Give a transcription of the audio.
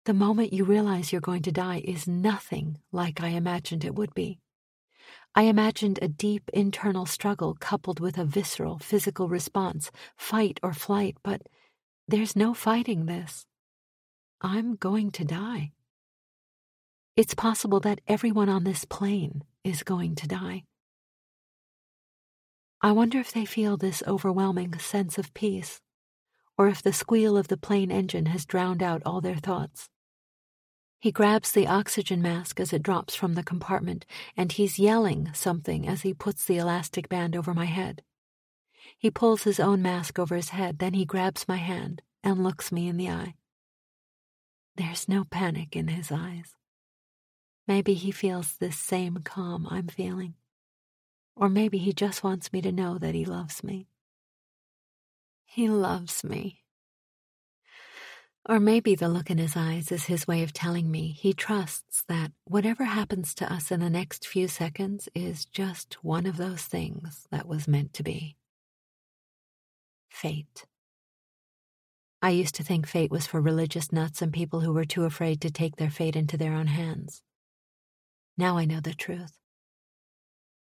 The moment you realize you're going to die is nothing like I imagined it would be. I imagined a deep internal struggle coupled with a visceral physical response, fight or flight, but there's no fighting this. I'm going to die. It's possible that everyone on this plane is going to die. I wonder if they feel this overwhelming sense of peace, or if the squeal of the plane engine has drowned out all their thoughts. He grabs the oxygen mask as it drops from the compartment, and he's yelling something as he puts the elastic band over my head. He pulls his own mask over his head, then he grabs my hand and looks me in the eye. There's no panic in his eyes. Maybe he feels this same calm I'm feeling. Or maybe he just wants me to know that he loves me. He loves me. Or maybe the look in his eyes is his way of telling me he trusts that whatever happens to us in the next few seconds is just one of those things that was meant to be. Fate. I used to think fate was for religious nuts and people who were too afraid to take their fate into their own hands. Now I know the truth.